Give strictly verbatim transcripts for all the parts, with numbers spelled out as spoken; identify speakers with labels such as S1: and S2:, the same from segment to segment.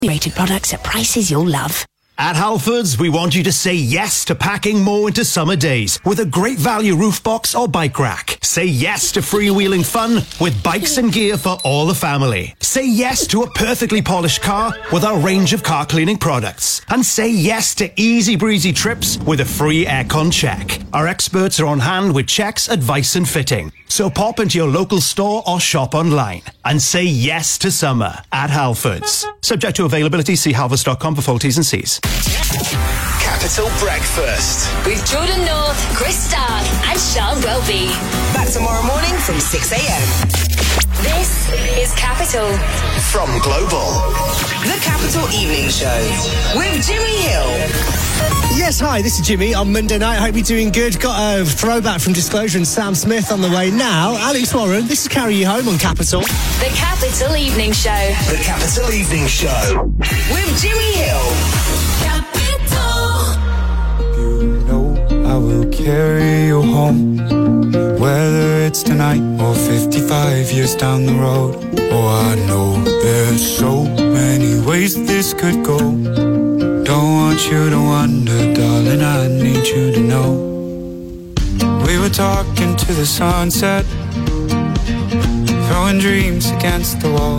S1: Rated products at prices you'll love.
S2: At Halfords, we want you to say yes to packing more into summer days with a great value roof box or bike rack. Say yes to freewheeling fun with bikes and gear for all the family. Say yes to a perfectly polished car with our range of car cleaning products. And say yes to easy breezy trips with a free aircon check. Our experts are on hand with checks, advice and fitting. So pop into your local store or shop online and say yes to summer at Halfords. Subject to availability, see halfords dot com for full T's and C's.
S3: Capital Breakfast
S4: with Jordan North, Chris Stark and Sean Welby.
S5: Back tomorrow morning from six a.m.
S4: This is Capital
S3: from Global.
S5: The Capital Evening Show with Jimmy Hill.
S6: Yes, hi, this is Jimmy on Monday night. Hope you're doing good. Got a throwback from Disclosure and Sam Smith on the way now. Alex Warren, this is Carry You Home on Capital.
S4: The Capital Evening Show.
S3: The Capital Evening Show
S5: with Jimmy Hill.
S7: You know I will carry you home, whether it's tonight or fifty-five years down the road. Oh, I know there's so many ways this could go. Don't want you to wonder, darling, I need you to know. We were talking to the sunset, throwing dreams against the wall.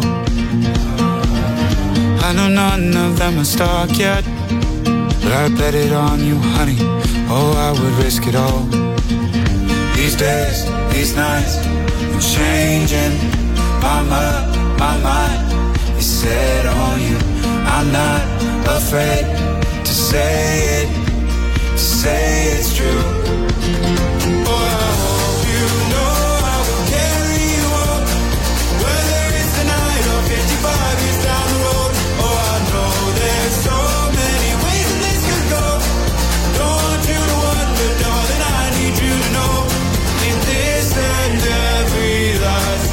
S7: I know none of them are stuck yet, but I bet it on you, honey. Oh, I would risk it all. These days, these nights, I'm changing my mind, my mind is set on you. I'm not afraid to say it, to say it's true. Oh, I hope you know I will carry you up, whether it's tonight or fifty-five years down the road. Oh, I know there's so many ways that this could go. Don't want you to wonder, darling, I need you to know. In this and every life,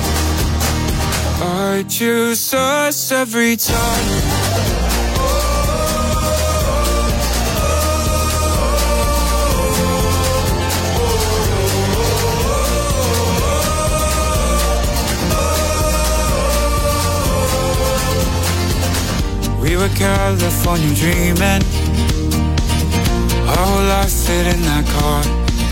S7: I choose us every time. We were California dreaming, our whole life fit in that car.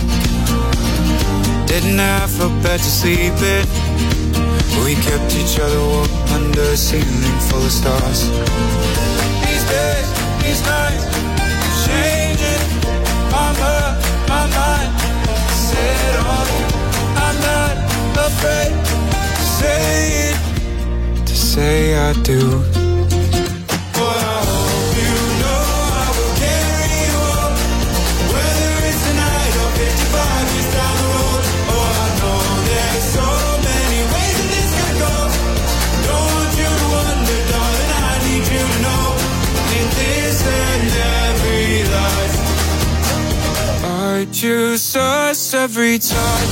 S7: Didn't have a bed to sleep in, but we kept each other warm under a ceiling full of stars. These days, these nights, changing my mind, my mind set on you. I'm not afraid to say it, to say I do. I choose us every time.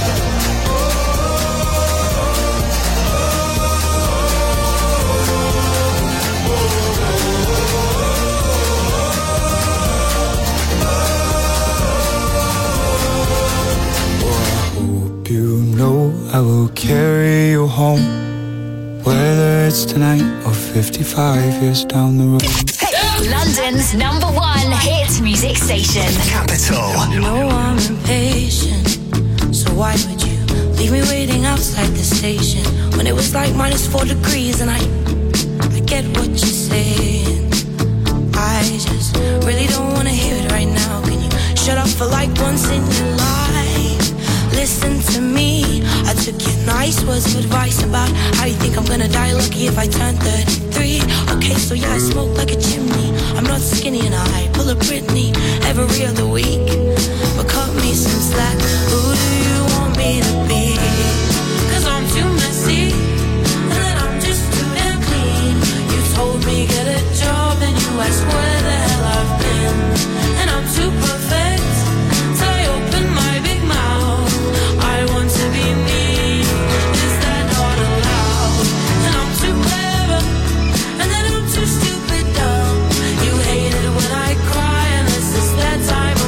S7: I will carry you home, whether it's tonight or fifty-five years down the road.
S4: Hey, London's number one hit music station.
S3: Capital.
S8: You know I'm impatient, so why would you leave me waiting outside the station when it was like minus four degrees and I, I get what you're saying. I just really don't want to hear it right now. Can you shut up for like once in your life? Listen to me, I took your nice words of advice about how you think I'm gonna die lucky if I turn thirty-three. Okay, so yeah, I smoke like a chimney, I'm not skinny and I pull a Britney every other week. But cut me some slack, who do you want me to be? Cause I'm too messy, and then I'm just too damn clean. You told me get a job, and you asked where the hell I've been. And I'm too perfect, so I open my big mouth. I want to be me, is that not allowed? And I'm too clever, and then I'm too stupid dumb. You hate it when I cry, unless it's that time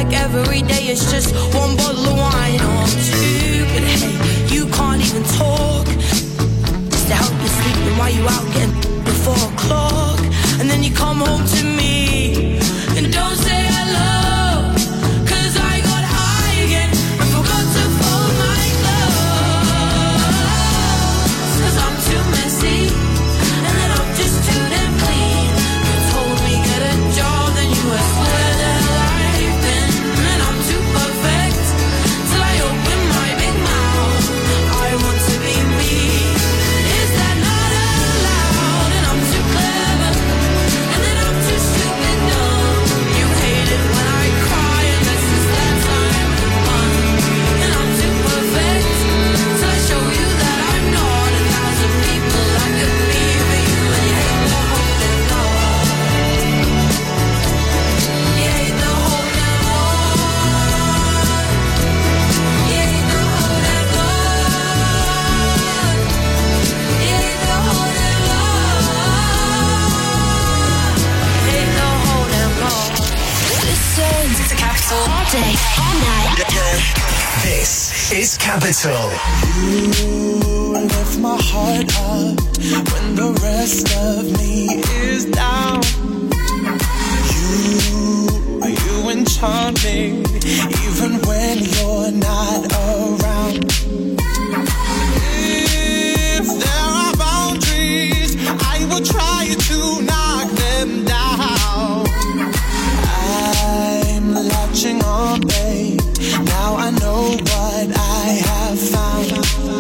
S8: like every day it's just one bottle of wine or two. But hey, you can't even talk. Just to help you sleep and while you out getting before o'clock. And then you come home to me and don't say hello, cause I got high again and forgot to fold my clothes. Cause I'm too messy and then I'm just too damn clean. You told me get a job, then you asked where the hell I've been. And I'm too perfect till I open my big mouth. I want to be me. Is that not allowed? And I'm too clever and then I'm too stupid dumb. You hate it when I cry unless it's that time of month. And I'm too perfect till I show you that I'm not. A thousand people I could be for you, and you hate the whole damn lot. You hate the whole damn lot. You hate the whole damn lot. You hate the whole damn lot. Hate the whole damn lot.
S4: Listen to Capital all day, all night.
S3: This is Capital.
S9: You lift my heart up when the rest of me is down. You, you enchant me even when you're not around. If there are boundaries, I will try to knock them down. I'm latching on, babe. Now I know what I have found.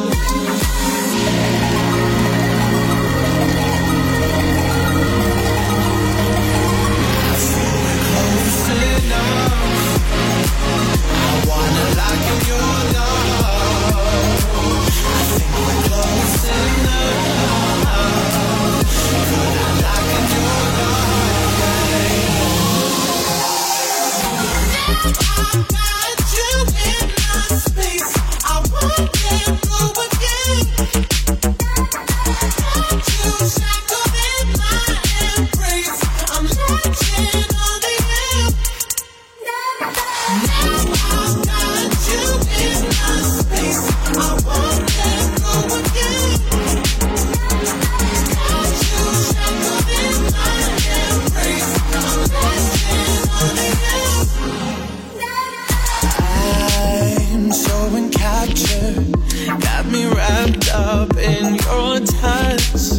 S9: I feel we're close enough. I wanna lock in your love. I think we're close enough. Could I lock in your love, babe? I got you in my space. I won't let go again. Got you shackled in my embrace. I'm latching on to you. Now I got you in my space. I won't let go again. Got you shackled in my embrace. I'm latching on to you. I'm so encaptured, got me wrapped up in your touch.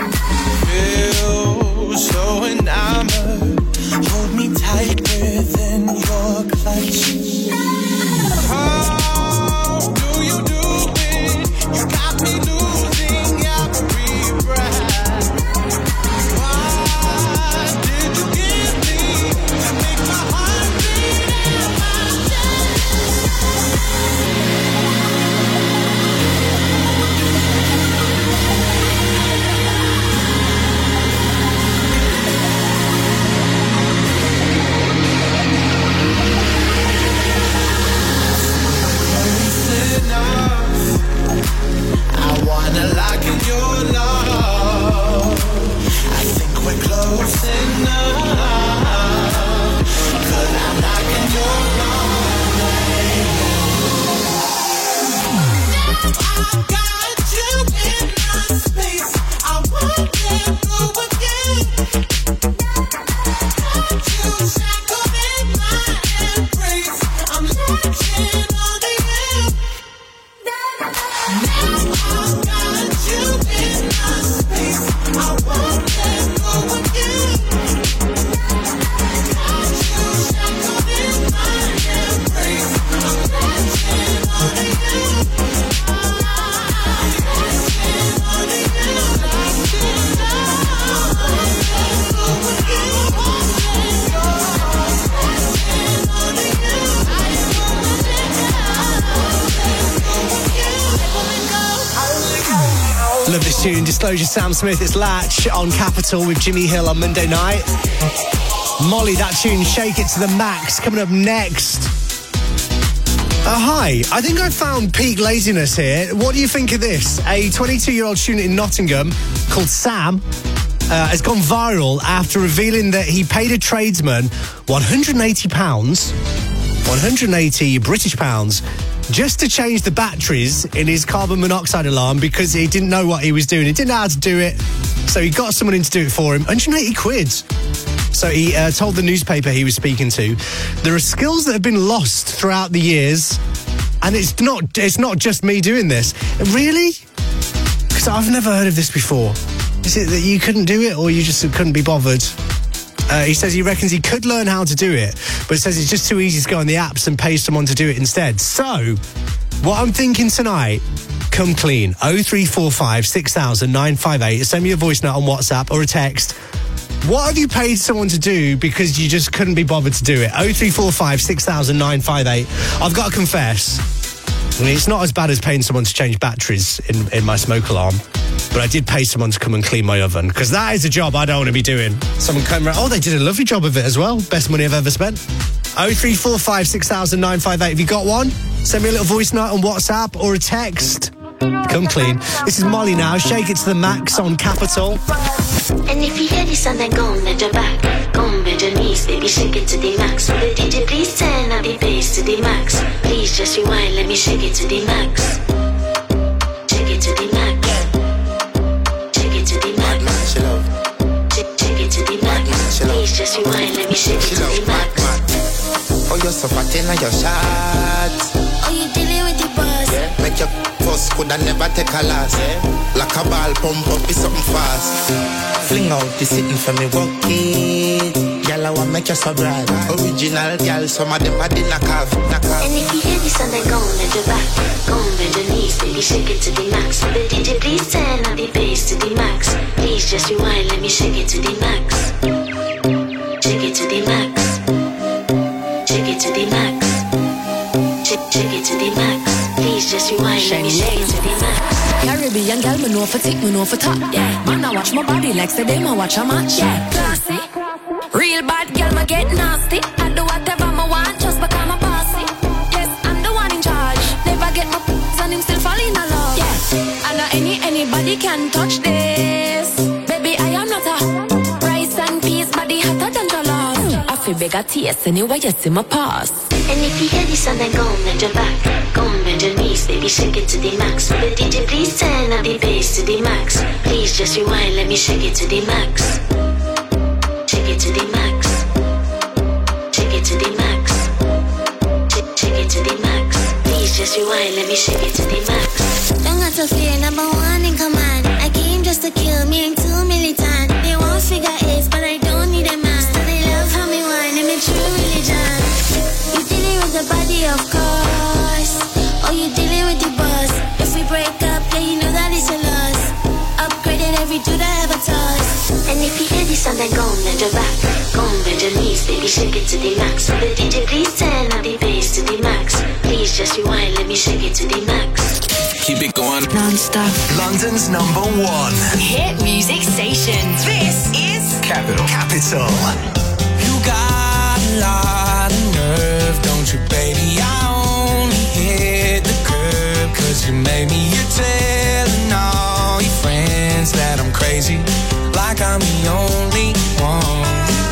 S9: Feel so enamored, hold me tight within your clutch. How do you do it? You got me losing every breath. What did you give me to make my heart beat in my chest? I wanna lock in your love. I think we're close enough. Could I lock in your love, baby? Now I got you in my space. I won't let go again. Got you shackled in my embrace. I'm latching on to you. Now I got you in my space. I won't let go again. Got you shackled in my embrace. I'm latching on to you. Latching on to you. Latching on to you.
S6: Love this tune, Disclosure, Sam Smith. It's Latch on Capital with Jimmy Hill on Monday night. Molly, that tune, Shake It to the Max, coming up next. Uh, hi, I think I found peak laziness here. What do you think of this? A twenty-two-year-old student in Nottingham called Sam uh, has gone viral after revealing that he paid a tradesman one hundred eighty pounds one hundred eighty British pounds just to change the batteries in his carbon monoxide alarm because he didn't know what he was doing. He didn't know how to do it, so he got someone in to do it for him. one hundred eighty quid. So he uh, told the newspaper he was speaking to, there are skills that have been lost throughout the years, and it's not it's not just me doing this. Really? Because I've never heard of this before. Is it that you couldn't do it, or you just couldn't be bothered? Uh, he says he reckons he could learn how to do it, but he says it's just too easy to go on the apps and pay someone to do it instead. So, what I'm thinking tonight, come clean. oh three four five, six thousand, nine five eight. Send me a voice note on WhatsApp or a text. What have you paid someone to do because you just couldn't be bothered to do it? oh three four five, six thousand, nine five eight. I've got to confess, I mean, it's not as bad as paying someone to change batteries in, in my smoke alarm, but I did pay someone to come and clean my oven, because that is a job I don't want to be doing. Someone came around, oh, they did a lovely job of it as well. Best money I've ever spent. oh three four five, six thousand, nine five eight. Have you got one? Send me a little voice note on WhatsApp or a text. Come clean. This is Molly now. Shake it to the max on Capital.
S10: And if you hear this and then go bend your back, go bend your knees, baby, shake it to the max. Will the D J please turn up the bass to the max? Please just rewind, let me shake it to the max. Shake it to the max. Shake it to the max. Shake, shake it to the max. Please just rewind, let me shake it to the max.
S11: Oh, you're so fat in your shot.
S10: Oh, you dealing with the boss?
S11: Yeah. Make your first could I never take a last. Yeah. Like a ball pump up, be something fast. Fling out the sitting for me, walk it. Girl, I want make you so bright. Original girl, some of them are the knock off, knock off.
S10: And if you hear this and then go bend your back, go bend your knees, baby, shake it to the max. Will the D J please turn up the bass to the max? Please just rewind, let me shake it to the max. Shake it to the max. Shake it to the max. Shake, shake it to the max. Please just rewind, let me shake it to the max.
S8: Caribbean girl, me know for tick, me know for top. Yeah, man, I watch my body like say them, I watch a match. Yeah, classy. Real bad girl, me get nasty. I do whatever I want just because I'm bossy. Yes, I'm the one in charge. Never get my p***s and him still fall in love. Yeah, I know any anybody can touch this. Baby, I am not a rice and peas body hotter than jollof. I feel bigger taste anyway, you see my pass.
S10: And if you hear this and then go bend your back, go bend your knees, baby, shake it to the max. Will the D J please turn up the bass to the max? Please just rewind, let me shake it to the max. Shake it to the max. Shake it to the max. Shake, shake it to the max. Please just rewind, let me shake it to the max.
S12: Don't got to fear, number one in command. I came just to kill me, I'm too militant. They won't figure eight, but I don't need a man. So they love how me whine, I'm a true religion. You dealing with the body, of course. Oh, you dealing with the boss. If we break up, yeah, you know that it's a loss. Upgraded every dude I ever tossed.
S10: And if you hear this and then go bend your back, go bend your knees, baby, shake it to the max. Will the D J please turn up the bass to the max? Please just rewind, let me shake it to the max.
S3: Keep it going
S10: non-stop.
S3: London's number one
S4: hit music station. This is
S3: Capital. Capital.
S7: You got a lot of nerve, don't you, baby? I only hit the curb 'cause you made me. You're telling all your friends that I'm crazy, like I'm the only one.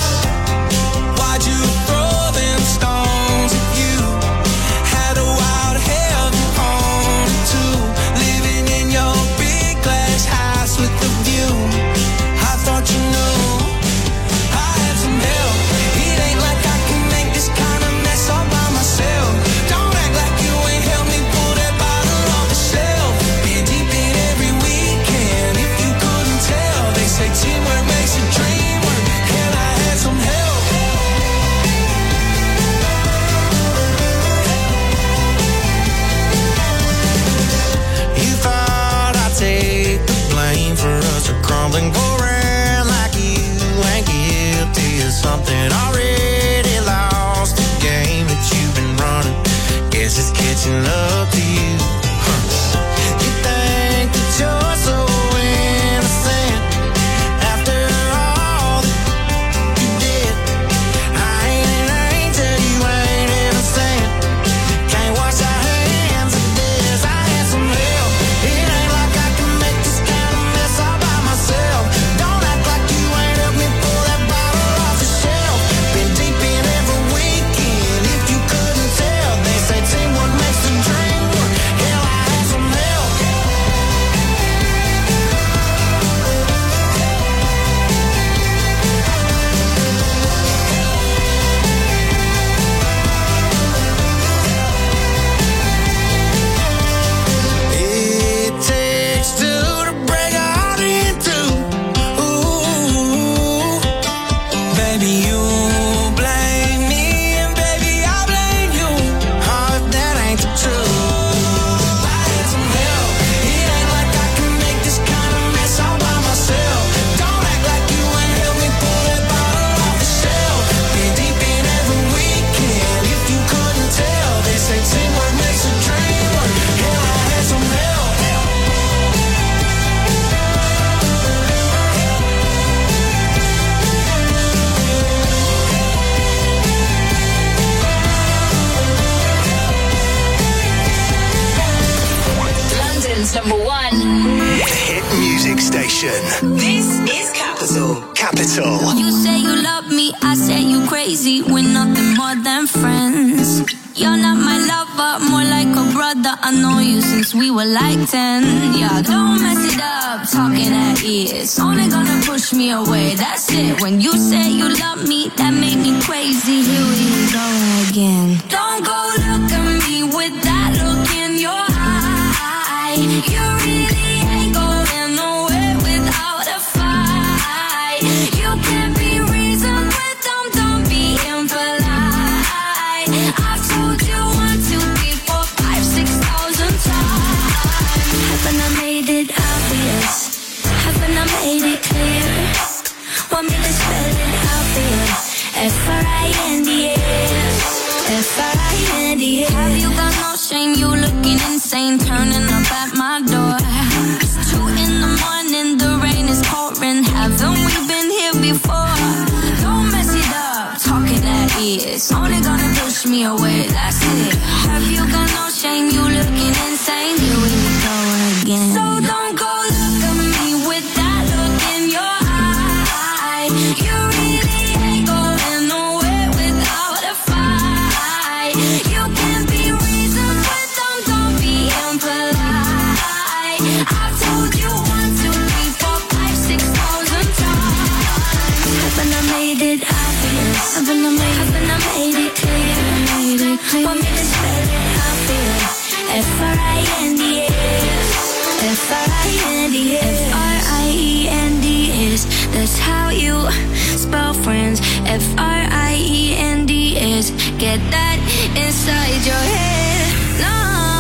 S7: Why'd you throw them stones if you had a wild heaven on too? Living in your big glass house with the view. I thought you knew I had some help. It ain't like I can make this kind of mess all by myself. Don't act like you ain't helped me pull that bottle off the shelf. Been deep in every weekend, if you couldn't tell. They say teamwork makes a dream work, and I had some help. You thought I'd take the blame for us crumbling, go around like you ain't guilty of something. Already lost the game that you've been running. Guess it's catching up to you. Huh. You think that you're so innocent after all that you did. I ain't an angel, you ain't innocent. Can't wash our hands of this. I had some help. It ain't like I can make this kind of mess all by myself. Don't act like you ain't helped me pull that bottle off the shelf. Been deep in every weekend, if you couldn't
S4: number one.
S3: Hit music station.
S5: This is Capital.
S3: Capital.
S8: You say you love me, I say you crazy. We're nothing more than friends. You're not my lover, more like a brother. I know you since we were like ten. Yeah, don't mess it up, talking at ears. Only gonna push me away, that's it. When you say you love me, that made me crazy. Here we go again. Don't go look at me with that look in your eye. You really ain't going nowhere without a fight. You can't be reasoned with them, don't be impolite. I've told you one, two, three, four, five, six thousand times. Haven't I made it obvious? Haven't I made it clear? Want me to spell it out for you? F R I N D S F R I N D S. Have you got no shame? You looking insane, turning up at my door. It's two in the morning, the rain is pouring. Haven't we been here before? Don't mess it up, talking at ears. Only gonna push me away, that's it. Have you got no shame? You looking insane. Here we go again. So don't go look at me with that look in your eye. You really ain't going nowhere without a fight. You can't be reasoned with them, don't be impolite. I've told you one, two, three, four, five, six thousand times. Haven't I made it obvious? Haven't I made, haven't I made it clear? Made it clear. Want me to spell it out for you? F R I N D S F R I N D S F R I E N D S. That's how you spell friends. F R I E N D S. Get that inside your head. No,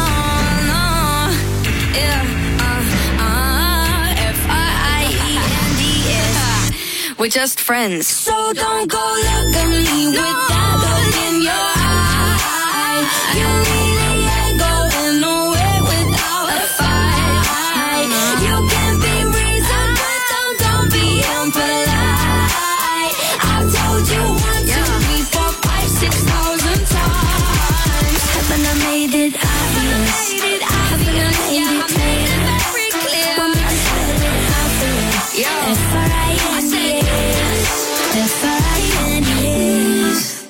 S8: no, yeah, uh, uh, F R I E N D S. We're just friends. So don't go look at me with that look in your eye. You really ain't going nowhere without a fight. You can't be reasoned with them, don't be impolite. I've told you one, two, three, four, five, six thousand times. Haven't I made it obvious? Haven't I made it clear? Want me to spell it out for you? F R I N D S F R I N D S.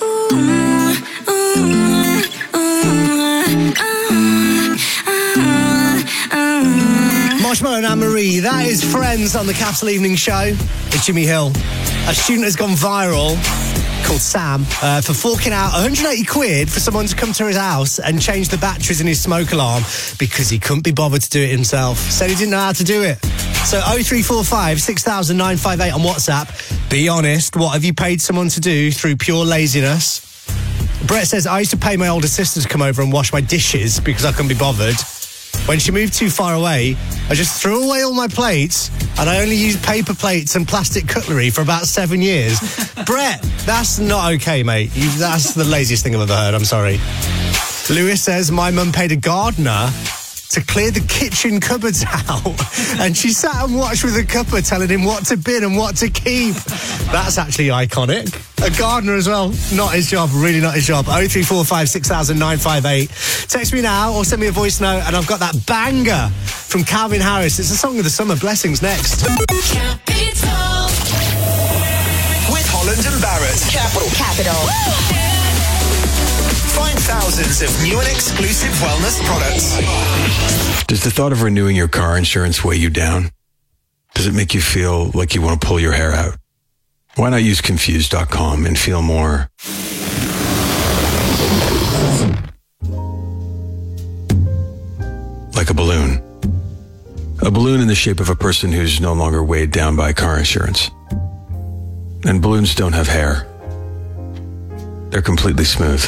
S6: Marshmallow and Anne-Marie, that is Friends on the Capital Evening Show. It's Jimmy Hill. A student has gone viral called Sam uh, for forking out one hundred eighty quid for someone to come to his house and change the batteries in his smoke alarm because he couldn't be bothered to do it himself. Said he didn't know how to do it. So oh three four five, six thousand, nine five eight on WhatsApp. Be honest, what have you paid someone to do through pure laziness? Brett says, I used to pay my older sister to come over and wash my dishes because I couldn't be bothered. When she moved too far away, I just threw away all my plates and I only used paper plates and plastic cutlery for about seven years. Brett, that's not okay, mate. You, that's the laziest thing I've ever heard. I'm sorry. Lewis says, my mum paid a gardener to clear the kitchen cupboards out and she sat and watched with a cuppa telling him what to bin and what to keep. That's actually iconic. A gardener as well. Not his job, really not his job. oh three four five, six thousand, nine five eight. Text me now or send me a voice note and I've got that banger from Calvin Harris. It's a song of the summer. Blessings next.
S3: Capital. With Holland and Barrett. Capital.
S4: Capital.
S3: Find thousands of new and exclusive wellness products.
S13: Does the thought of renewing your car insurance weigh you down? Does it make you feel like you want to pull your hair out? Why not use confused dot com and feel more like a balloon? A balloon in the shape of a person who's no longer weighed down by car insurance. And balloons don't have hair. They're completely smooth.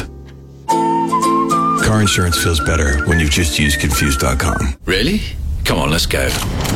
S13: Car insurance feels better when you just use confused dot com.
S14: Really? Come on, let's go.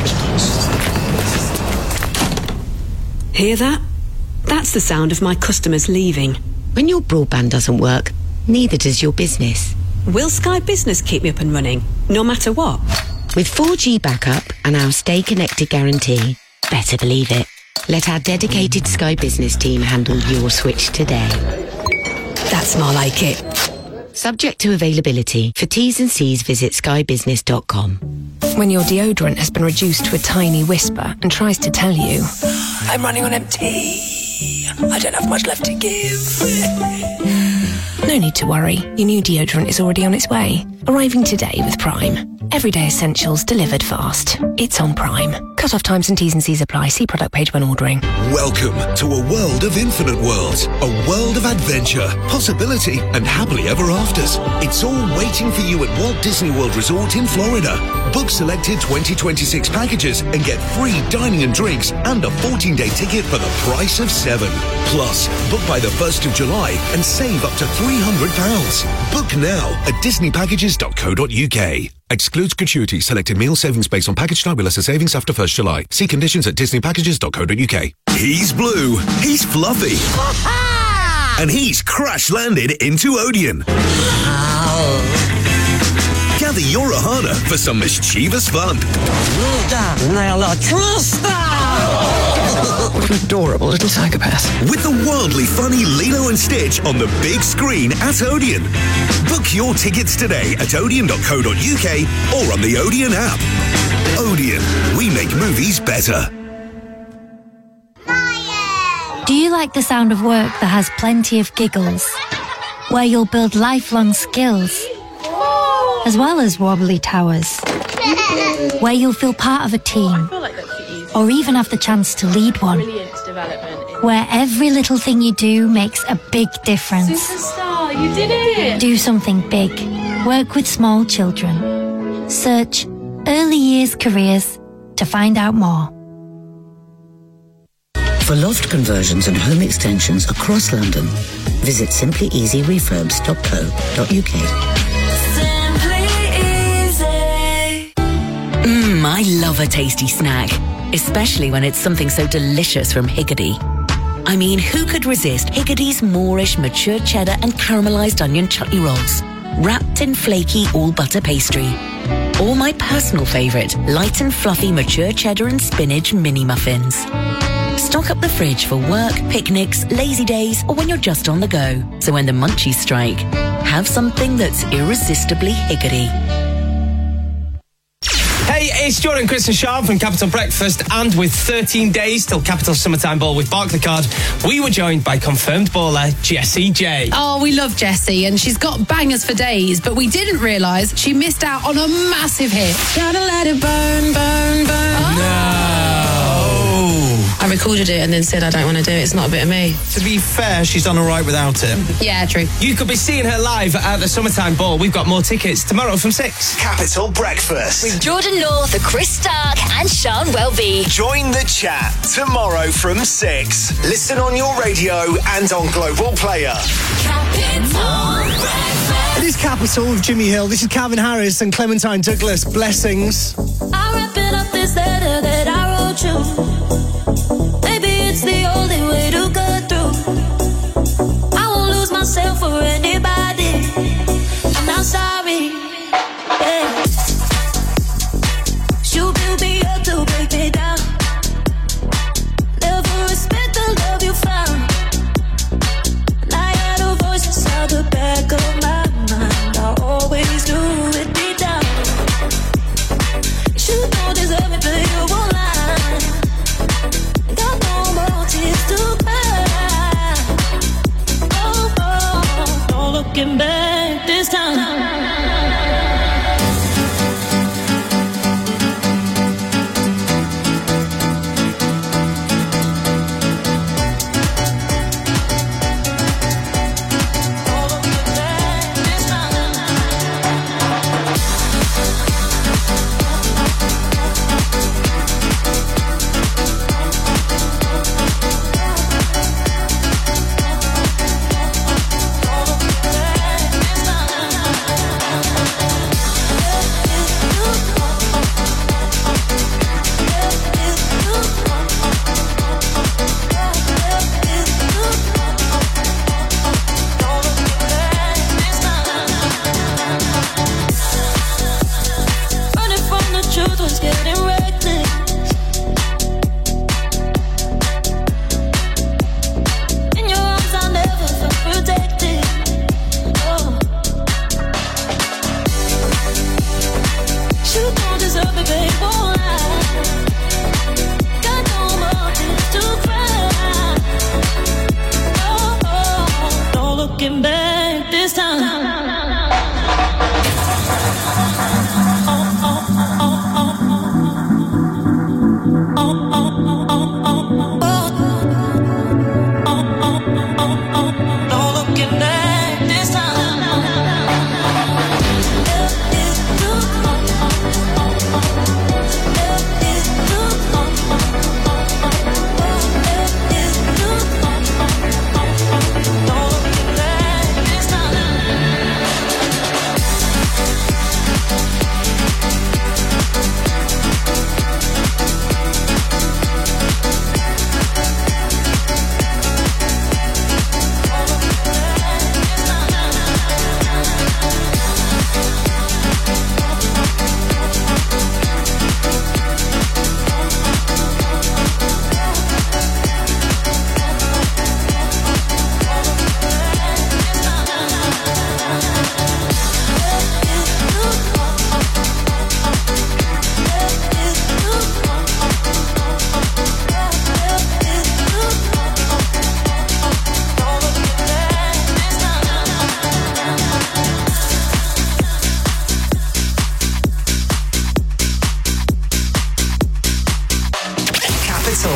S15: Hear that? That's the sound of my customers leaving.
S1: When your broadband doesn't work, neither does your business.
S15: Will Sky Business keep me up and running, no matter what?
S1: With four G backup and our Stay Connected guarantee, better believe it. Let our dedicated Sky Business team handle your switch today.
S15: That's more like it.
S1: Subject to availability. For T's and C's, visit sky business dot com.
S16: When your deodorant has been reduced to a tiny whisper and tries to tell you, I'm running on empty, I don't have much left to give. No need to worry. Your new deodorant is already on its way. Arriving today with Prime. Everyday essentials delivered fast. It's on Prime. Cut-off times and T's and C's apply. See product page when ordering.
S17: Welcome to a world of infinite worlds. A world of adventure, possibility, and happily ever afters. It's all waiting for you at Walt Disney World Resort in Florida. Book selected twenty twenty-six packages and get free dining and drinks and a fourteen-day ticket for the price of seven. Plus, book by the first of July and save up to three hundred pounds. Book now at disney packages dot co dot uk. Excludes gratuity. Selected meal savings based on package type with lesser savings after first July. See conditions at disney packages dot co dot uk.
S18: He's blue. He's fluffy. And he's crash-landed into Odeon. Gather your Ohana for some mischievous fun.
S19: What an adorable little psychopath.
S18: With the wildly funny Lilo and Stitch on the big screen at Odeon. Book your tickets today at odeon dot co dot uk or on the Odeon app. Odeon, we make movies better.
S20: Do you like the sound of work that has plenty of giggles? Where you'll build lifelong skills, as well as wobbly towers? Where you'll feel part of a team, or even have the chance to lead one? Where every little thing you do makes a big difference.
S21: Superstar, you did it!
S20: Do something big. Work with small children. Search early years careers to find out more.
S22: For loft conversions and home extensions across London, visit simply easy refurbs dot co dot uk.
S23: Mmm, I love a tasty snack, especially when it's something so delicious from Higgidy. I mean, who could resist Higgidy's Moorish mature cheddar and caramelised onion chutney rolls, wrapped in flaky all-butter pastry? Or my personal favourite, light and fluffy mature cheddar and spinach mini muffins. Stock up the fridge for work, picnics, lazy days, or when you're just on the go. So when the munchies strike, have something that's irresistibly Higgidy.
S24: Hey, it's Jordan, Chris and Sean from Capital Breakfast, and with thirteen days till Capital Summertime Ball with Barclaycard, we were joined by confirmed baller Jessie J.
S25: Oh, we love Jessie, and she's got bangers for days, but we didn't realise she missed out on a massive hit. Gotta let it burn, burn, burn. Oh.
S24: No.
S25: I recorded it and then said I don't want to do it. It's not a bit of me.
S24: To be fair, she's done all right without it.
S25: Yeah, true.
S24: You could be seeing her live at the Summertime Ball. We've got more tickets tomorrow from six.
S3: Capital Breakfast
S4: with Jordan North, Chris Stark, and Sean Welby.
S3: Join the chat tomorrow from six. Listen on your radio and on Global Player.
S6: Capital Breakfast. It is Capital with Jimmy Hill. This is Calvin Harris and Clementine Douglas. Blessings.
S9: I'm wrapping up this letter that I wrote you. It's the only way to go through. I won't lose myself for anybody. I'm not sorry. Yeah. You build me up to break me down. Never respect the love you found. And I had a voice inside the back of my mind. I always do it deep down. You don't deserve it, but you won't lie. To cry. Oh, oh, no looking back this time.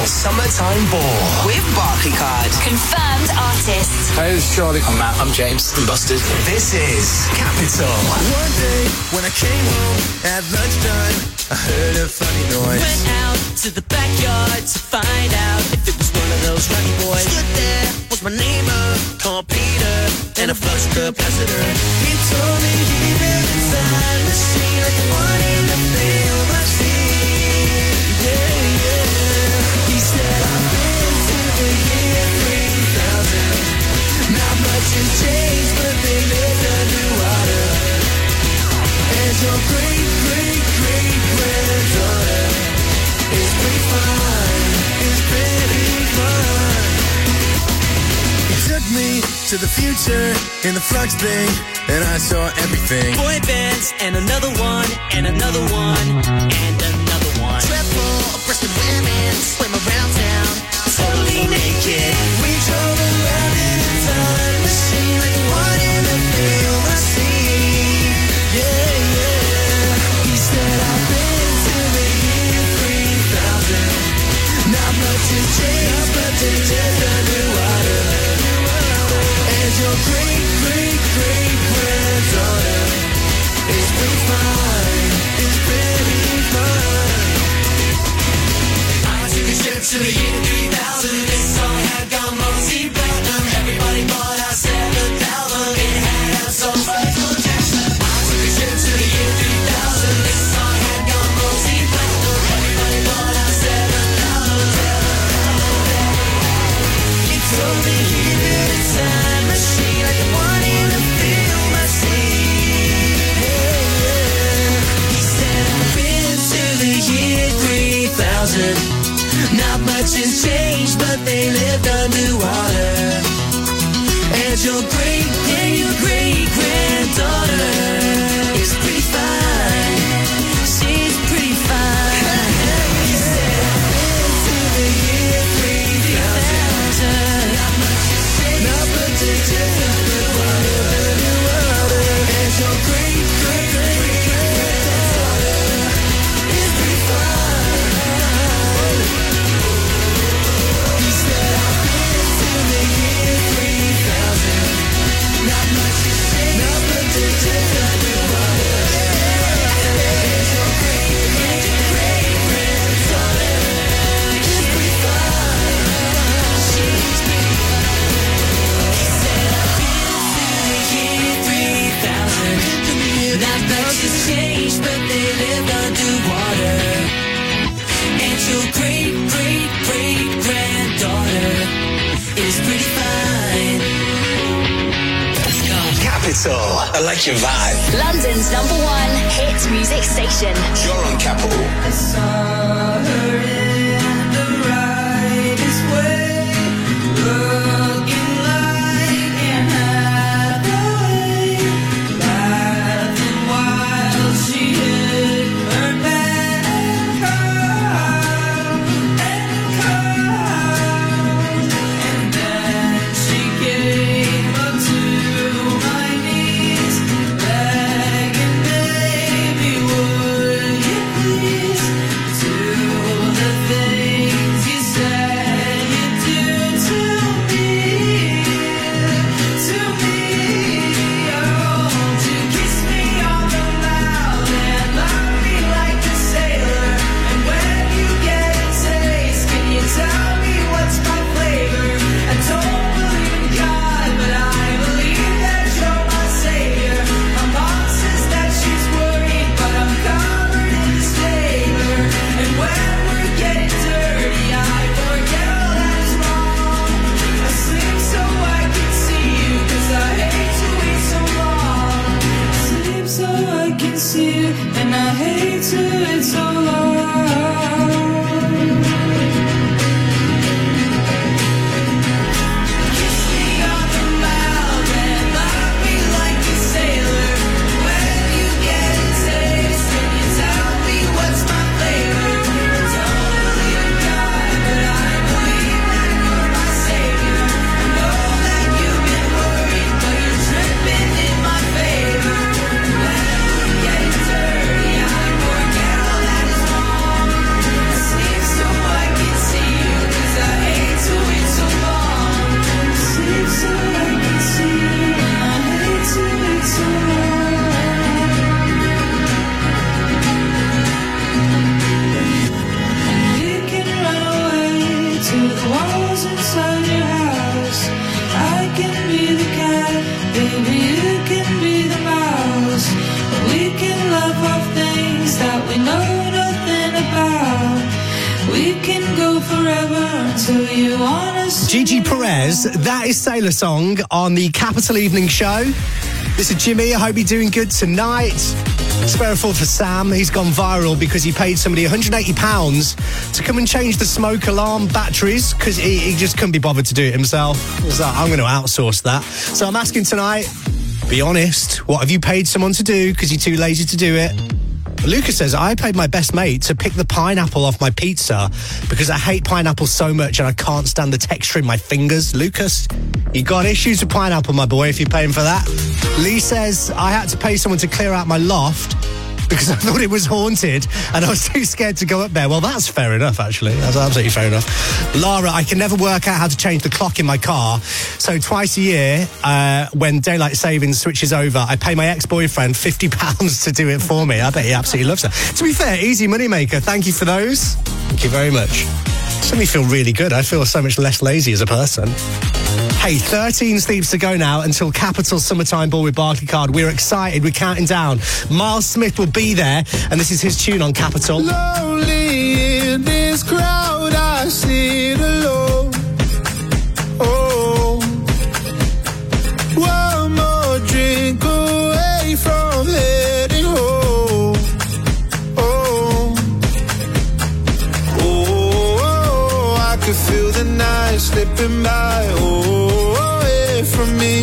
S3: Summertime Ball.
S5: With Barclaycard.
S4: Confirmed artists.
S2: Hey, this is Charlie. I'm Matt. I'm James. I'm Busted.
S3: This is Capital.
S9: One day when I came home at lunchtime, I heard a funny noise.
S7: Went out to the backyard to find out if it was one of those lucky boys. Stood there, was my neighbor, called Peter, and a flush capacitor.
S9: He told me he built a time machine like the one in the film I've seen. Yeah, yeah. He said I've been to the year three thousand. Not much has changed, but they lived underwater. And your great, great, great granddaughter is pretty fine, is pretty fine. He took me to the future in the flux thing, and I saw everything.
S7: Boy bands, and another one, and another one, and another one.
S9: Triple breasted women swim around town, totally naked. We drove around in a time machine like the one in the film I see. Yeah, yeah. He said I've been to the year three thousand. Not much has changed, but they lived underwater. And your great, great, great granddaughter is pretty fine, is pretty fine. I took a trip to the year three thousand. This song had gone multi-platinum. Everybody bought our seventh album. It had so much Jackson. I took a trip to the year three thousand. This song had gone multi-platinum. Everybody bought our seventh album. He told me he built a time machine like the one in the film I see. Hey, yeah. He said I've been to the year three thousand. Not much has changed, but they lived underwater. And your great, yeah, your great granddaughter is pretty fine. She's pretty fine. He said I've been to the year three thousand. Not much has changed, not much has changed, but what underwater. And your great, great, great granddaughter is pretty fine. He said I've been to the year three thousand. Not much has changed, not much has changed underwater. And your great, great, great granddaughter is pretty fine. She's pretty fine. He said I've been to the year three thousand. Not much has changed, but they lived underwater. And your great, great, great granddaughter is pretty fine.
S3: Capital.
S2: I like your vibe.
S4: London's number one hit music station.
S2: You're on Capital.
S9: I saw her in the rightest way, looking like Anne Hathaway, laughing while she hit her back and cried, and then she came up to my knees, begging, baby, would you please do the things you said you'd do to me, to me. Oh, to kiss me on the mouth and love me like a sailor. And when you get a taste, can you tell me what's my flavor? I don't believe in God, but I believe that you're my savior. My mom says that she's worried, but I'm covered in disclaimer. And when we're getting dirty, I forget all that is wrong. I sleep so I can see you, 'cause I hate to wait so long. I sleep so I can see you, and I hate to wait so long. Kiss me on the mouth and love me like a sailor. When you get a taste, can you tell me what's my flavor? I don't believe in God, but I believe that you're my savior. I know that you've been worried, but you're tripping in my favor. When we're getting dirty, I forget all that is wrong. to you honestly.
S6: Gigi Perez, that is Sailor Song on the Capital Evening Show. This is Jimmy. I hope you're doing good tonight. Spare a thought for Sam. He's gone viral because he paid somebody one hundred eighty pounds to come and change the smoke alarm batteries because he, he just couldn't be bothered to do it himself. He's like, I'm going to outsource that. So I'm asking tonight, be honest, what have you paid someone to do because you're too lazy to do it? Lucas says, I paid my best mate to pick the pineapple off my pizza because I hate pineapple so much and I can't stand the texture in my fingers. Lucas, you got issues with pineapple, my boy, if you're paying for that. Lee says, I had to pay someone to clear out my loft because I thought it was haunted and I was too scared to go up there. Well, that's fair enough, actually. That's absolutely fair enough. Lara, I can never work out how to change the clock in my car. So twice a year, uh, when daylight savings switches over, I pay my ex-boyfriend fifty pounds to do it for me. I bet he absolutely loves it. To be fair, easy moneymaker. Thank you for those. Thank you very much. It's made me feel really good. I feel so much less lazy as a person. Hey, thirteen sleeps to go now until Capital Summertime Ball with Barclaycard. We're excited. We're counting down. Miles Smith will be there, and this is his tune on Capital.
S9: Lonely in this crowd, I sit alone. Oh, one more drink away from heading home. Oh, oh, I could feel the night slipping by. Oh, from me,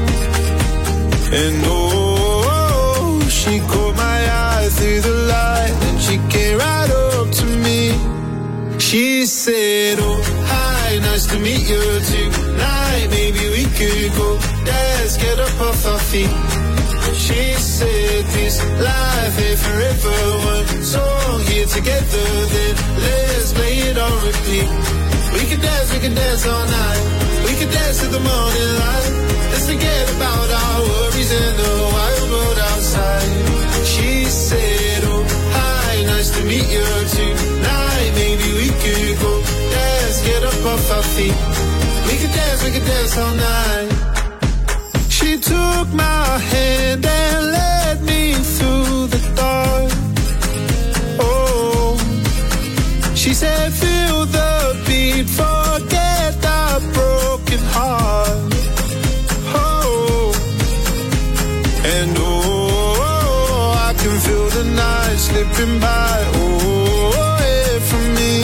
S9: and oh, she caught my eye through the light, and she came right up to me. She said, oh, hi, nice to meet you tonight. Maybe we could go dance, get up off our feet. She said, this life ain't forever. One song here together, then let's play it on repeat. We can dance, we can dance all night. We can dance to the morning light. Let's forget about our worries in the wild world outside. She said, oh, hi, nice to meet you tonight. Maybe we could go dance, get up off our feet. We could dance, we could dance all night. She took my hand and led me through the dark. Oh, she said, feel the beat, forget that broken heart. Oh, and oh, I can feel the night slipping by. Oh, away from me.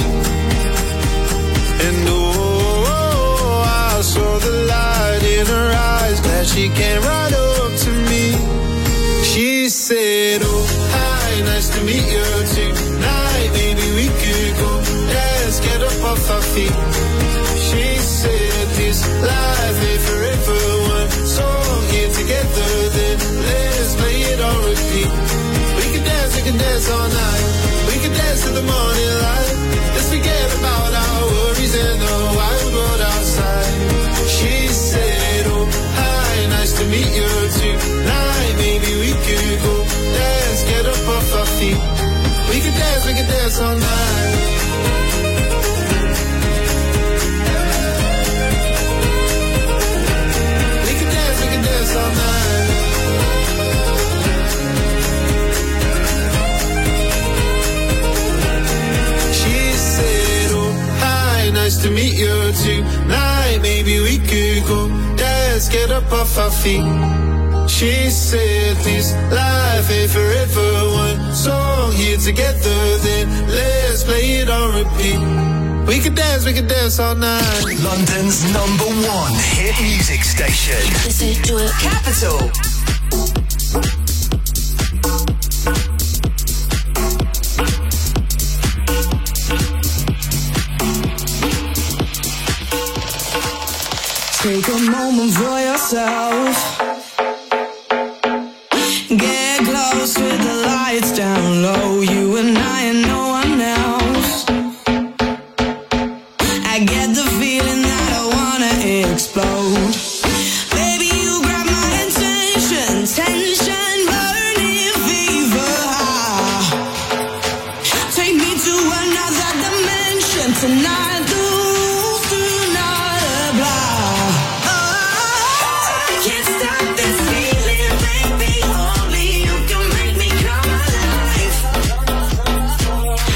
S9: And oh, I saw the light in her eyes, glad she came right up to me. She said, oh, hi, nice to meet you tonight. Maybe we could go dance, get up off our feet. She said, this life ain't forever. One song here together, then let's play it on repeat. We can dance, we can dance all night. We can dance to the morning light. Let's forget about our worries and the wild world outside. She said, oh, hi, nice to meet you tonight. Maybe we could go dance, get up off our feet. We can dance, we can dance all night. All night. She said, oh, hi, nice to meet you tonight. Maybe we could go dance, get up off our feet. She said, this life ain't forever. One song here together, then let's play it on repeat. We can dance, we can dance all night.
S3: London's number one hit music station.
S5: Listen to it. Capital.
S9: Take a moment for yourself. Get close with the lights down low. You and I and no one else. I get the feeling that I wanna explode. Baby, you grab my attention. Tension burning fever high. Take me to another dimension tonight. The rules do not apply. Oh, I can't stop this feeling, baby. Only you can make me come alive.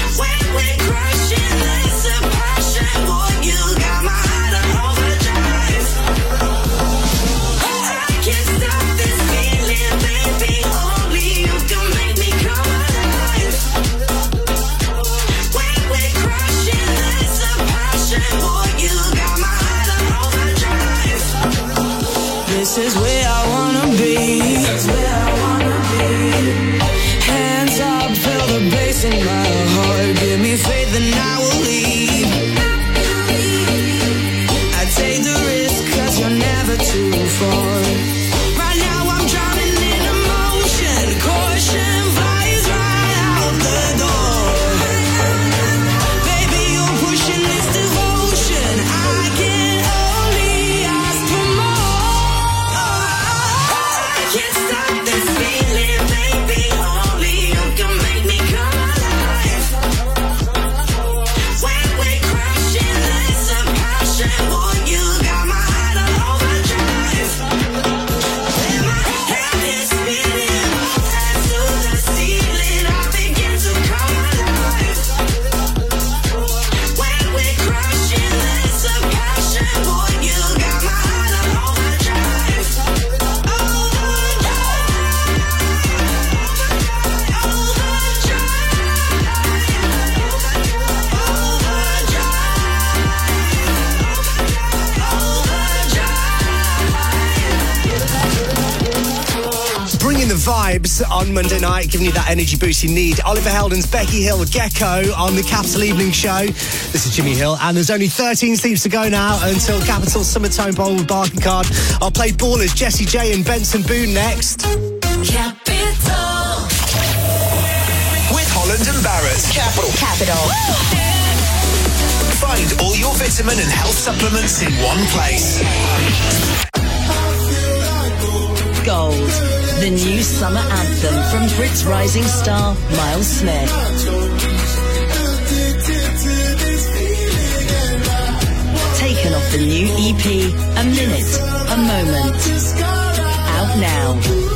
S6: vibes on Monday night, giving you that energy boost you need. Oliver Heldens, Becky Hill, Gecko on the Capital Evening Show. This is Jimmy Hill, and there's only thirteen sleeps to go now until Capital Summertime Bowl with Barclaycard. I'll play Ballers, Jessie J and Benson Boone next.
S5: Capital.
S3: With Holland and Barrett. Capital.
S5: Capital.
S3: Find all your vitamin and health supplements in one place.
S8: Gold, the new summer anthem from Brits rising star Miles Smith. Taken off the new E P, A Minute, A Moment. Out now.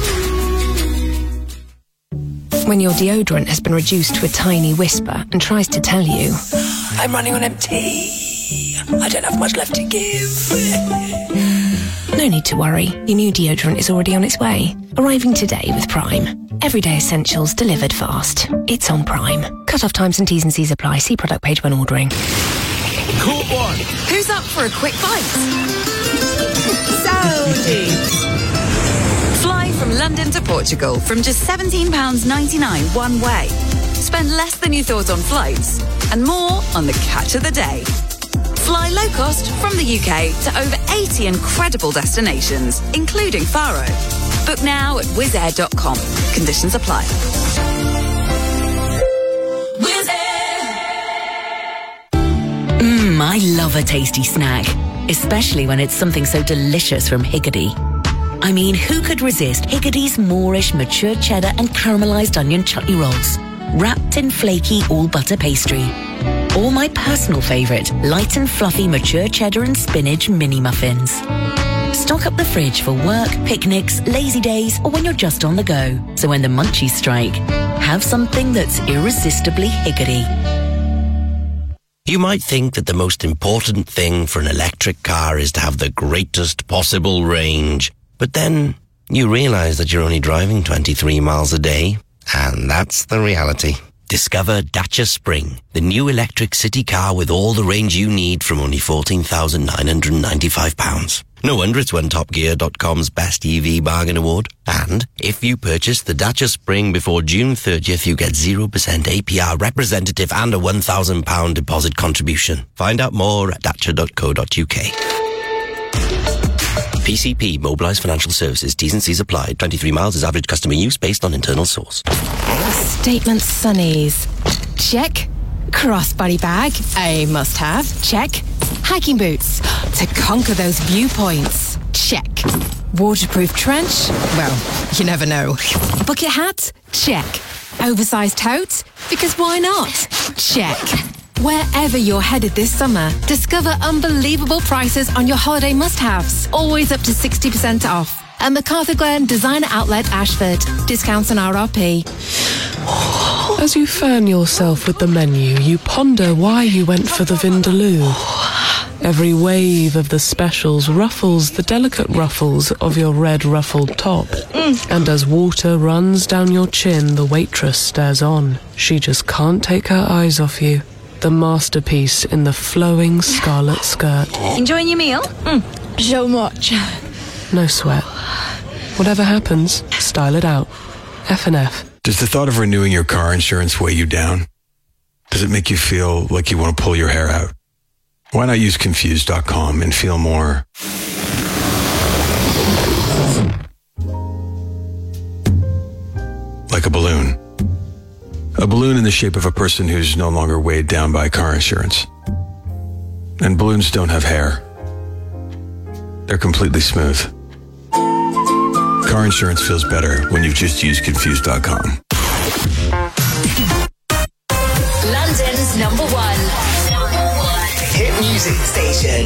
S16: When your deodorant has been reduced to a tiny whisper and tries to tell you, I'm running on empty, I don't have much left to give. No need to worry, your new deodorant is already on its way. Arriving today with Prime. Everyday essentials delivered fast. It's on Prime. Cut-off times and T's and C's apply. See product page when ordering.
S3: Court one.
S10: Who's up for a quick bite? Saudi. Fly from London to Portugal from just seventeen pounds ninety-nine one way. Spend less than you thought on flights and more on the catch of the day. Fly low cost from the U K to over eighty incredible destinations, including Faro. Book now at wizz air dot com. Conditions apply.
S23: Wizz Mmm, I love a tasty snack, especially when it's something so delicious from Higgidy. I mean, who could resist Higgidy's Moorish mature cheddar and caramelised onion chutney rolls, wrapped in flaky all-butter pastry? Or my personal favourite, light and fluffy mature cheddar and spinach mini muffins. Stock up the fridge for work, picnics, lazy days, or when you're just on the go. So when the munchies strike, have something that's irresistibly Higgidy.
S11: You might think that the most important thing for an electric car is to have the greatest possible range. But then you realise that you're only driving twenty-three miles a day. And that's the reality. Discover Dacia Spring, the new electric city car with all the range you need from only fourteen thousand nine hundred ninety-five pounds. No wonder it's won Top Gear dot com's Best E V Bargain Award. And if you purchase the Dacia Spring before June thirtieth, you get zero percent A P R representative and a one thousand pounds deposit contribution. Find out more at dacia dot co dot uk. P C P, Mobilised Financial Services, T's and C's applied. twenty-three miles is average customer use based on internal source.
S12: Statement sunnies. Check. Crossbody bag, a must-have. Check. Hiking boots, to conquer those viewpoints. Check. Waterproof trench? Well, you never know. Bucket hat? Check. Oversized tote? Because why not? Check. Wherever you're headed this summer, discover unbelievable prices on your holiday must-haves. Always up to sixty percent off. At MacArthur Glen Designer Outlet Ashford. Discounts on R R P.
S13: As you fan yourself with the menu, you ponder why you went for the Vindaloo. Every wave of the specials ruffles the delicate ruffles of your red ruffled top. Mm. And as water runs down your chin, the waitress stares on. She just can't take her eyes off you. The masterpiece in the flowing scarlet skirt.
S10: Enjoying your meal?
S13: Mm. So much. No sweat. Whatever happens, style it out. F and F.
S26: Does the thought of renewing your car insurance weigh you down? Does it make you feel like you want to pull your hair out? Why not use Confused dot com and feel more like a balloon? A balloon in the shape of a person who's no longer weighed down by car insurance. And balloons don't have hair. They're completely smooth. Car insurance feels better when you've just used Confused dot com.
S4: London's number one.
S3: Hit music station.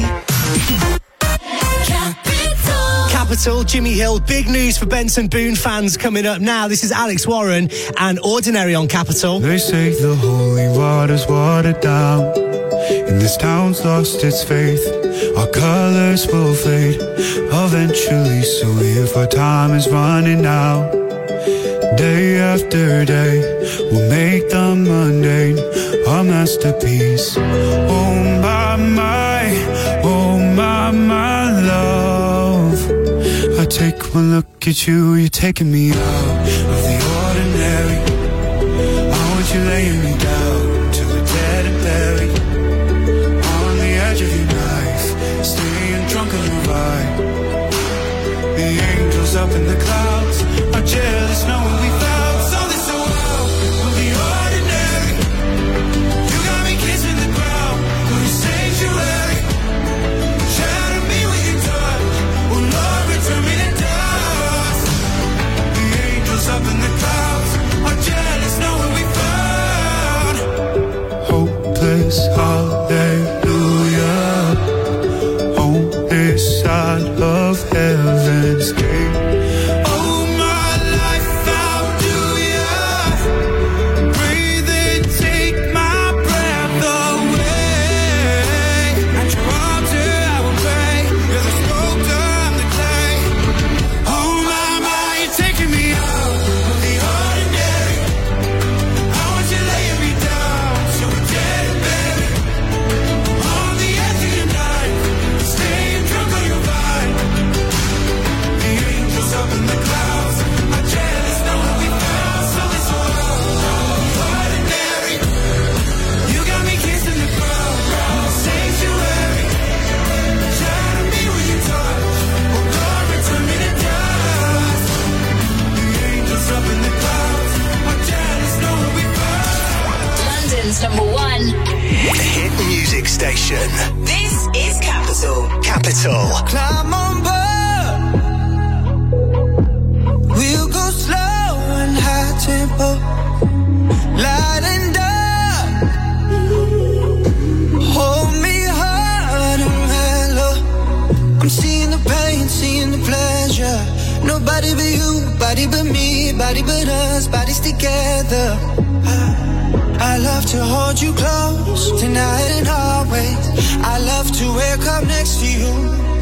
S6: Capital, Jimmy Hill. Big news for Benson Boone fans coming up now. This is Alex Warren and Ordinary on Capital.
S27: They say the holy water's watered down, and this town's lost its faith. Our colors will fade eventually, so if our time is running out, day after day, we'll make the mundane our masterpiece. Oh my, my, oh my, my love, I take one look look at you, you're taking me out of the ordinary. I want you laying me down to a dead and buried. On the edge of your knife, staying drunk on the ride. The angels up in the clouds are jealous knowing we found something so wild of the ordinary. You got me kissing the ground for your sanctuary. Shatter me with your touch, oh Lord, return me to dust. The angels up in the clouds are jealous knowing we found hopeless hallelujah on this side of heaven's gate. Oh my life, how do ya breathe and take my breath away? At your altar I will pray, you're the sculptor, I'm the clay. Oh my, my, you're taking me out of the ordinary. I want you laying me down so we're dead and buried. On the edge of your knife, staying drunk on your vine. The angels up in the clouds are jealous knowing we found something so ordinary. You got me kissing the ground, sanctuary. Shatter me with your touch, oh Lord, return me to dust. The angels up in the clouds are jealous knowing we found
S4: London's number one.
S3: Hit music station.
S5: This is Capital.
S3: Capital.
S27: Climb on board. We'll go slow and high tempo, light and dark. Hold me hard and mellow. I'm seeing the pain, seeing the pleasure. Nobody but you, body but me, body but us, bodies together. I love to hold you close tonight and always. I love to wake up next to you.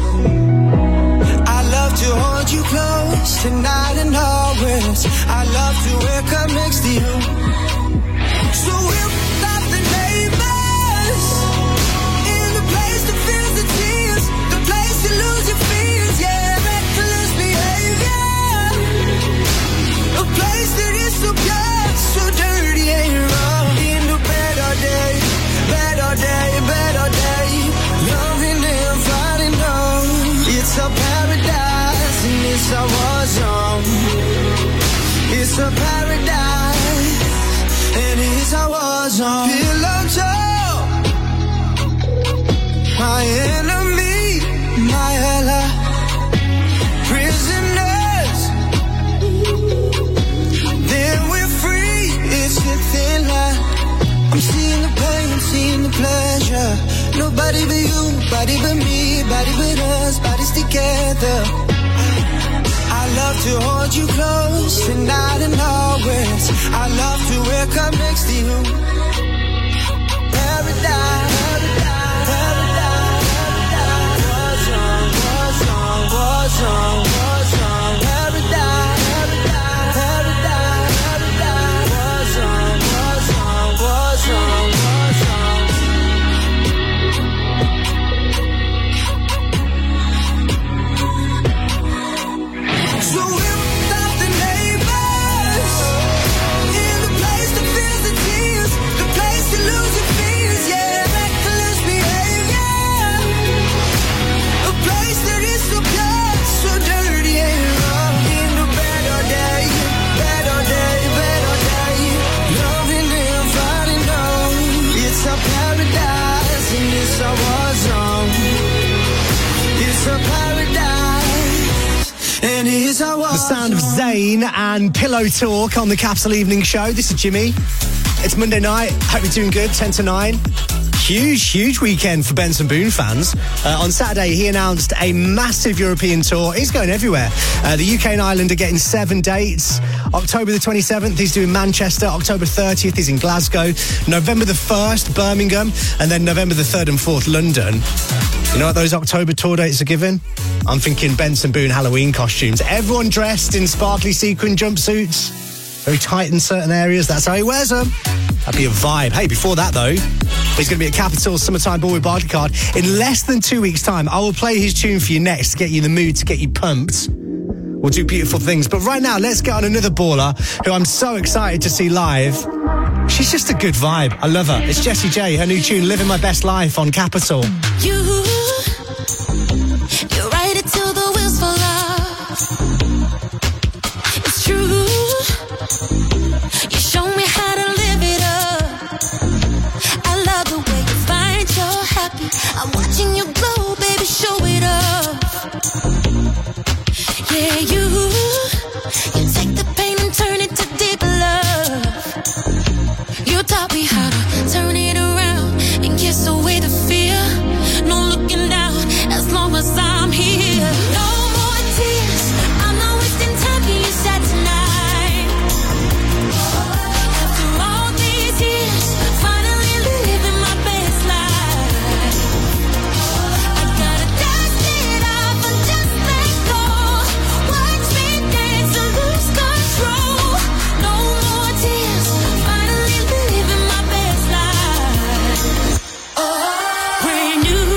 S27: I love to hold you close tonight and always. I love to wake up next to you. So we'll stop the neighbors in the place that feels the tears, the place to lose your fears, yeah, reckless behavior. A place that is so pure, so dirty and wrong. In the better day, better day, better day. Loving and fighting on. It's a paradise and it's a war zone. It's a paradise and it's a war zone. Pillow talk, my enemy, my ally. Prisoners, then we're free. It's a thin line. I'm seeing the pain, seeing the pleasure. Nobody but you, body but me, body but us, bodies together. I love to hold you close tonight and always. I love to wake up next to you. Paradise, paradise, paradise, paradise. War zone, war zone, war zone, war zone. Paradise, paradise, paradise, paradise. War zone, war zone, war zone, war zone. So we'll stop the neighbors in the place that feels the tears, the place to lose your fears, yeah, reckless behavior. A place that is so pure, so dirty and wrong. In the better day, better day, better day. Loving and fighting on. It's a paradise and it's a war zone. It's a paradise and it's a war
S6: The sound of Zayn and Pillow Talk on the Capital Evening Show. This is Jimmy. It's Monday night. Hope you're doing good. ten to nine. Huge, huge weekend for Benson Boone fans. Uh, on Saturday, he announced a massive European tour. He's going everywhere. Uh, the U K and Ireland are getting seven dates. October the twenty-seventh, he's doing Manchester. October thirtieth, he's in Glasgow. November the first, Birmingham. And then November the third and fourth, London. You know what those October tour dates are giving? I'm thinking Benson Boone Halloween costumes. Everyone dressed in sparkly sequin jumpsuits. Very tight in certain areas. That's how he wears them. That'd be a vibe. Hey, before that, though, he's going to be at Capital's Summertime Ball with Barclaycard in less than two weeks' time. I will play his tune for you next to get you in the mood, to get you pumped. will do beautiful things. But right now, let's get on another baller who I'm so excited to see live. She's just a good vibe. I love her. It's Jessie J, her new tune, Living My Best Life on Capital.
S9: You, you ride it till the wheels fall off. It's true. You show me how to live it up. I love the way you find you're happy. I'm watching you glow, baby, show it off. Yeah, you, you take the pain and turn it to deep love. You taught me how to turn it around and kiss away the fear. No looking down as long as I'm here. No more tears. I'm not wasting time. Can you sad tonight? After all these years, finally living my best life. I gotta dust it off and just let go. Watch me dance and lose control. No more tears. Finally living my best life. Brand new,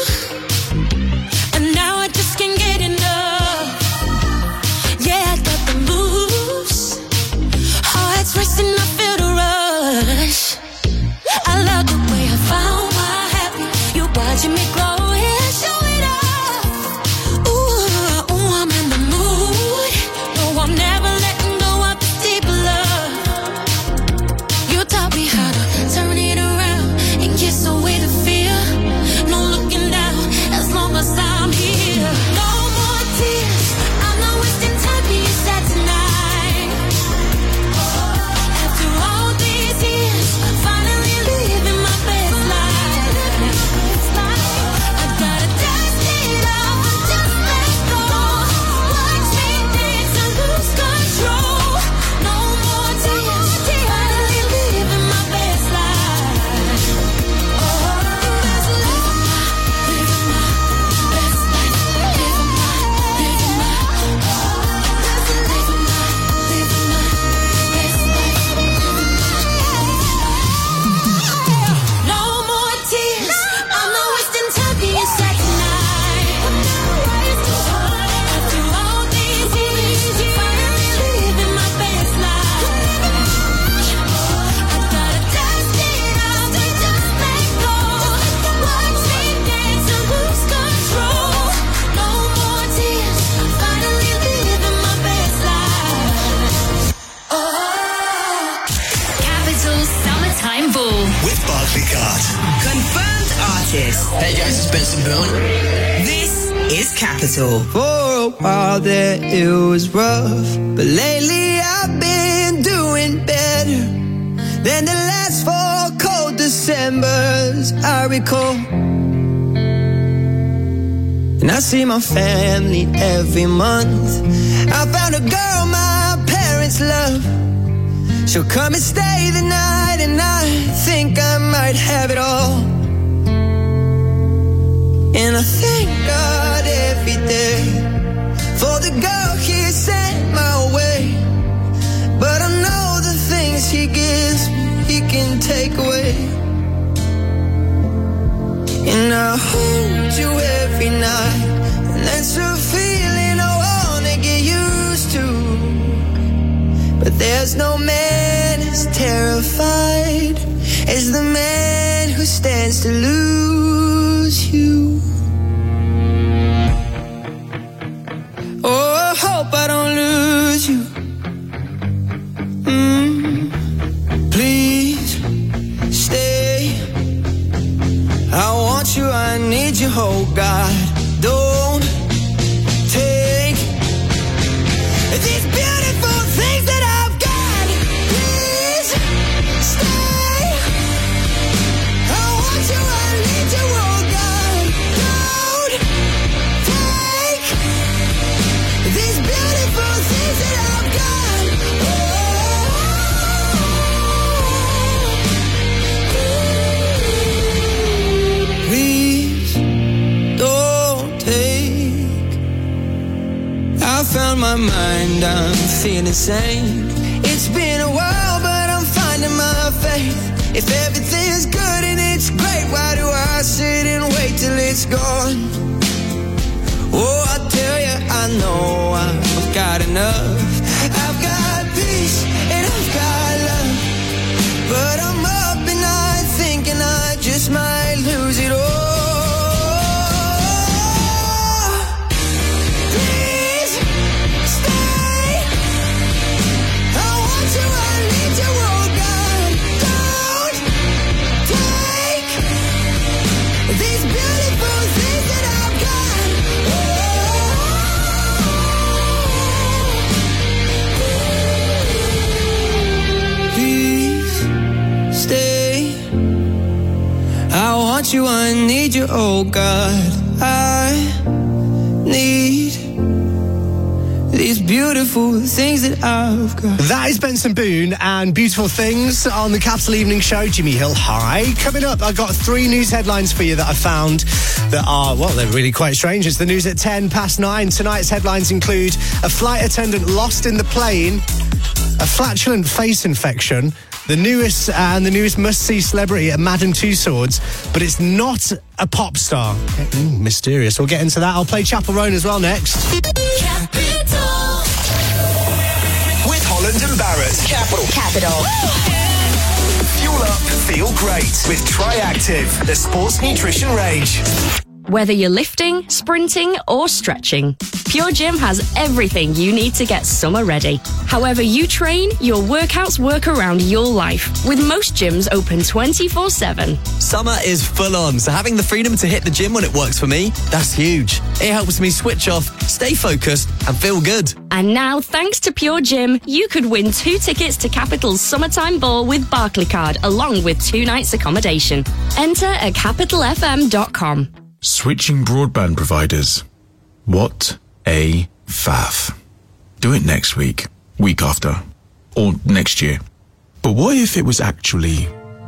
S9: and now I just can't get enough. Yeah, I got the moves. Heart's racing, I feel the rush. I love the way I found my happy. You watching me glow, yeah, show it off. Ooh, ooh, I'm in the mood. No, I'm never letting go of this deep love. You taught me how to turn it around and kiss away the fear. No looking down as long as I'm here. No more tears. I'm not wasting time. Can you sad tonight? After all these years, finally living my best life. I gotta dust it off and just let go. Watch me dance and lose control. No more tears. Finally living my best life. Oh, best life. Living my best life. Living my, living my, best life. Living my, living my best life. No more tears. I'm not wasting time. Can you sad tonight? After all these years, finally living my best life. I gotta dust it off and just let go. Watch me dance and lose control. No more tears. Finally living my best life. Oh.
S4: Capital Summertime Ball.
S3: With Barclaycard.
S5: Confirmed artist.
S2: Hey guys, it's Benson Boone.
S5: This is Capital.
S1: For a while there it was rough, but lately I've been doing better than the last four cold Decembers I recall. And I see my family every month. I found a girl my parents love. She'll come and stay the night, and I think I might have it all. And I thank God every day for the girl He sent my way. But I know the things He gives me, He can take away. And I hold you every night, and that's a feeling I wanna get used to. But there's no man as terrified as the man who stands to lose you. Oh, I hope I don't lose you. Mm, please stay. I want you, I need you, oh God. Don't take these beautiful things that I've got. Please stay. I want you, I need you, oh God. Don't take these beautiful things that I've got. Oh. Please don't take. I found my mind, I'm feeling sane. It's been a while, but I'm finding my faith. If everything's good and it's great, why do I sit and wait till it's gone? Oh, I tell you, I know I've got enough. I've got peace and I've got love, but I'm up at night thinking I just might lose it all. Please stay. I want you, I need you, oh God. Don't take these beautiful things that I've got. Please stay. I want you, I need you, oh God. I need these beautiful things that I've got.
S6: That is Benson Boone and Beautiful Things on the Capital Evening Show. Jimmy Hill, hi. Coming up, I've got three news headlines for you that I found that are, well, they're really quite strange. It's the news at ten past nine. Tonight's headlines include a flight attendant lost in the plane, a flatulent face infection, the newest and the newest must-see celebrity at Madame Tussauds, but it's not a pop star. Mm, mysterious. We'll get into that. I'll play Chapel Roan as well next.
S3: Capital. With Holland and Barrett. Capital.
S4: Capital.
S3: Fuel up, feel great with Triactive, the sports nutrition range.
S14: Whether you're lifting, sprinting, or stretching, Pure Gym has everything you need to get summer ready. However you train, your workouts work around your life, with most gyms open twenty-four seven.
S15: Summer is full on, so having the freedom to hit the gym when it works for me, that's huge. It helps me switch off, stay focused, and feel good.
S14: And now, thanks to Pure Gym, you could win two tickets to Capital's Summertime Ball with Barclaycard, along with two nights accommodation. Enter at capital f m dot com.
S17: Switching broadband providers. What a faff. Do it next week, week after, or next year. But what if it was actually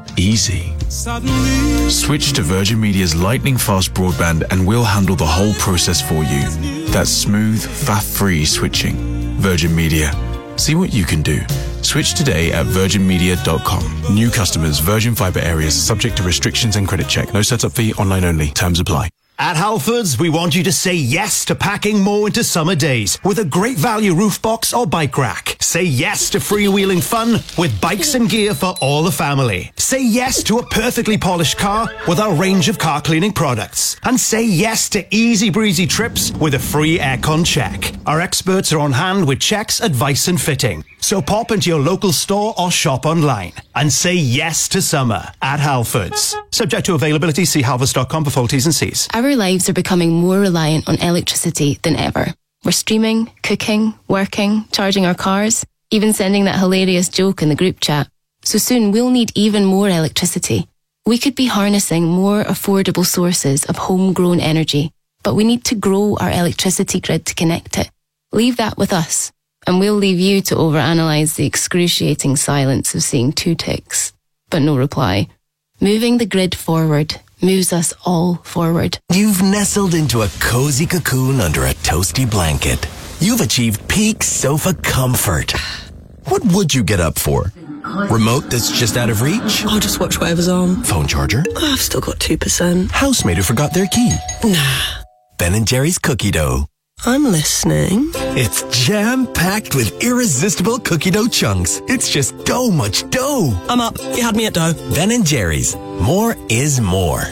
S17: easy? Suddenly. Switch to Virgin Media's lightning fast broadband and we'll handle the whole process for you. That's smooth, faff-free switching. Virgin Media. See what you can do. Switch today at virgin media dot com. New customers, Virgin Fibre areas, subject to restrictions and credit check. No setup fee, online only. Terms apply.
S18: At Halfords, we want you to say yes to packing more into summer days with a great value roof box or bike rack. Say yes to freewheeling fun with bikes and gear for all the family. Say yes to a perfectly polished car with our range of car cleaning products. And say yes to easy breezy trips with a free aircon check. Our experts are on hand with checks, advice and fitting. So pop into your local store or shop online and say yes to summer at Halfords. Subject to availability, see halfords dot com for full T's and C's.
S19: Our lives are becoming more reliant on electricity than ever. We're streaming, cooking, working, charging our cars, even sending that hilarious joke in the group chat. So soon we'll need even more electricity. We could be harnessing more affordable sources of homegrown energy, but we need to grow our electricity grid to connect it. Leave that with us, and we'll leave you to overanalyze the excruciating silence of seeing two ticks, but no reply. Moving the grid forward moves us all forward.
S20: You've nestled into a cozy cocoon under a toasty blanket. You've achieved peak sofa comfort. What would you get up for? Remote that's just out of reach?
S21: I'll just watch whatever's on.
S20: Phone charger?
S21: I've still got two percent.
S20: Housemate who forgot their key?
S21: Nah.
S20: Ben and Jerry's cookie dough.
S21: I'm listening.
S20: It's jam-packed with irresistible cookie dough chunks. It's just dough much dough.
S21: I'm up. You had me at dough.
S20: Ben and Jerry's. More is more.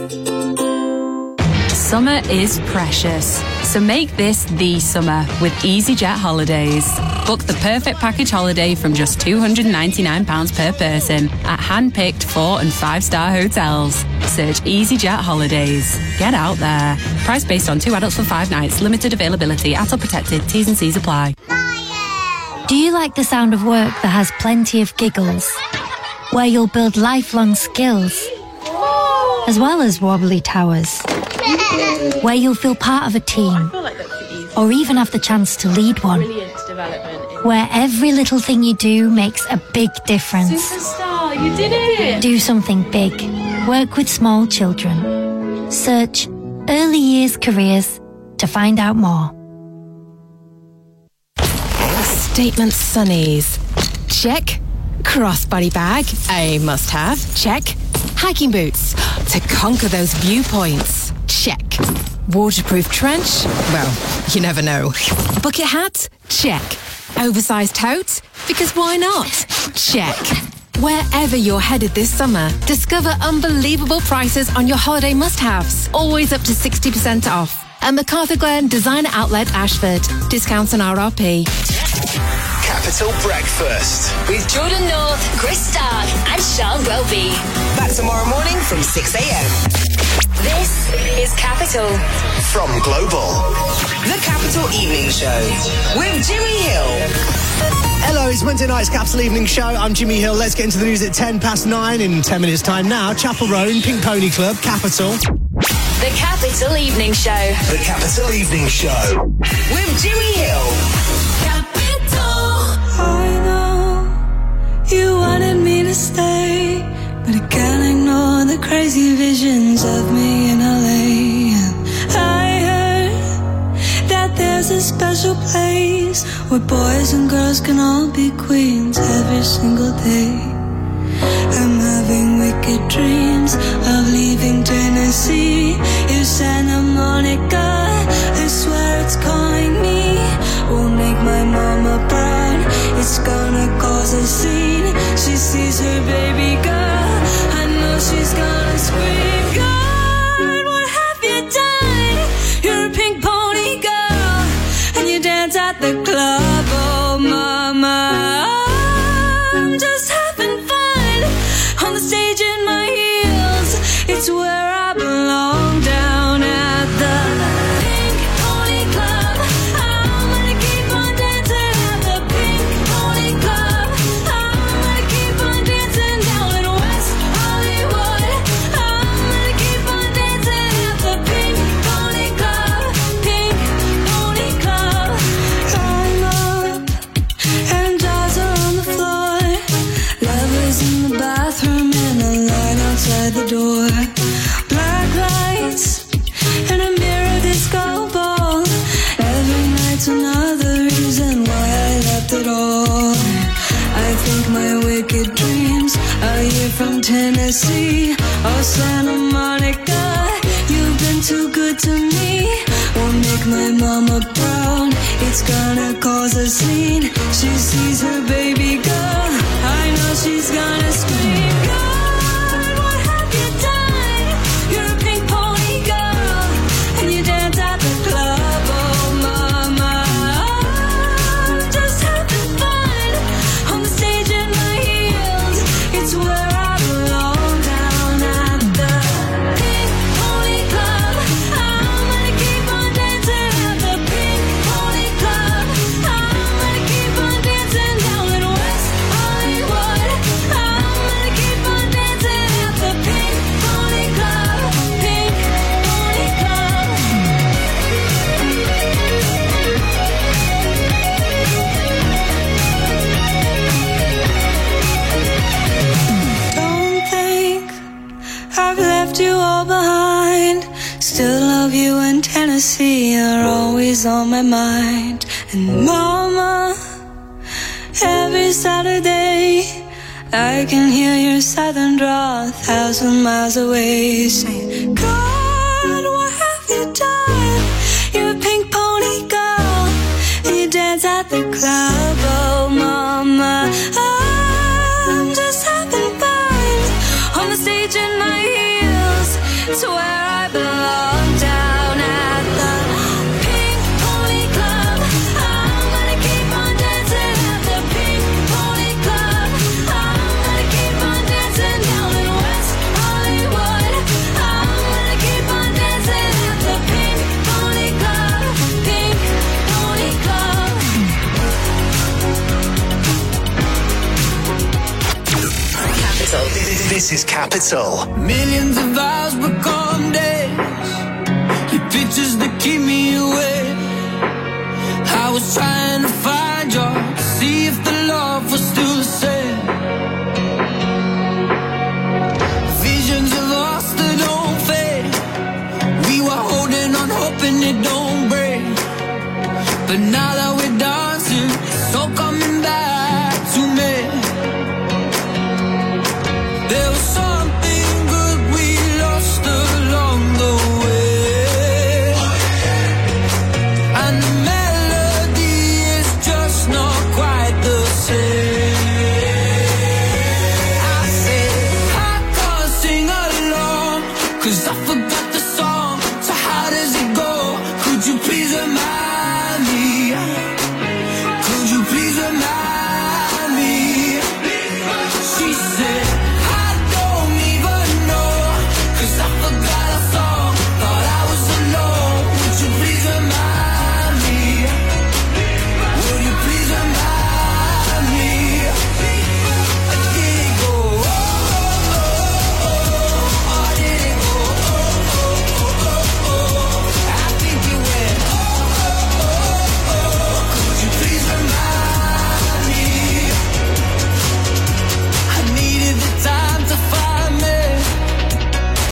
S10: Summer is precious, so make this the summer with EasyJet Holidays. Book the perfect package holiday from just two hundred ninety-nine pounds per person at hand-picked four and five-star hotels. Search EasyJet Holidays. Get out there. Price based on two adults for five nights. Limited availability. Atol protected. T's and C's apply.
S28: Do you like the sound of work that has plenty of giggles? Where you'll build lifelong skills, as well as wobbly towers? Where you'll feel part of a team, or even have the chance to lead one. Where every little thing you do makes a big difference. Superstar, you did it! Do something big. Work with small children. Search early years careers to find out more.
S12: Statement Sunnies. Check. Crossbody bag, a must-have. Check. Hiking boots, to conquer those viewpoints. Check. Waterproof trench, well, You never know. Bucket hat? Check. Oversized tote? Because why not? Check. Wherever you're headed this summer, discover unbelievable prices on your holiday must-haves. Always up to sixty percent off. At MacArthur Glen Designer Outlet Ashford. Discounts on R R P.
S3: Capital Breakfast
S4: with Jordan North, Chris Stark, and Sean Welby.
S5: Back tomorrow morning from six a.m.
S4: This is Capital
S3: from Global.
S5: The Capital Evening Show with Jimmy Hill.
S6: Hello, it's Wednesday night's Capital Evening Show. I'm Jimmy Hill. Let's get into the news at ten past nine in ten minutes' time now. Chapel Roan, Pink Pony Club, Capital.
S4: The Capital Evening Show.
S3: The Capital Evening Show
S5: with Jimmy Hill.
S9: I know you wanted me to stay, but I can't ignore the crazy visions of me in L A. I heard that there's a special place where boys and girls can all be queens every single day. I'm having wicked dreams of leaving Tennessee. You Santa Monica, I swear it's calling me. Will make my mama proud. It's gonna cause a scene. She sees her baby girl. I know she's gonna scream. God, what have you done? You're a pink pony girl, and you dance at the club. Oh, mama, I'm just having fun on the stage in my heels. It's where I belong, down at the Pink Pony Club. I'm gonna keep on dancing at the Pink Pony Club. I'm gonna keep on dancing down in West Hollywood. I'm gonna keep on dancing at the Pink Pony Club. Pink Pony Club. I'm up and jaws are on the floor. Lovers in the bathroom and a line outside the door. Black lights and a mirror disco ball. Every night's another reason why I left it all. I think my wicked dreams are here from Tennessee or Santa Monica. You've been too good to me. Won't make my mama proud. It's gonna cause a scene. She sees her baby girl. I know she's gonna scream. God, what have you done? You're a pink pony girl, and you dance at the club. Oh, mama, I'm just having fun on the stage in my heels. It's where I belong, down at the Pink Pony Club. I'm gonna keep on dancing at the Pink Pony Club. I'm gonna keep on dancing down in West Hollywood. I'm gonna keep on dancing at the Pink Pony Club. Pink Pony Club. Don't think I've left you all behind. Still love you in Tennessee. You're always on my mind. And mama, every Saturday I can hear your southern drawl a thousand miles away, saying, God, what have you done? You're a pink pony girl, and you dance at the club. Oh, mama, I'm just having fun on the stage in my heels. It's where I belong, down at the Pink Pony Club. I'm gonna keep on dancing at the Pink Pony Club. I'm gonna keep on dancing down in West Hollywood. I'm gonna keep on dancing at the Pink Pony Club. Pink Pony Club.
S3: Capital. This is Capital.
S7: Millions of hours become days. Your pictures that keep me awake. I was trying to find you, to see if the love was still the same. Visions of us that don't fade. We were holding on, hoping it don't break. But now that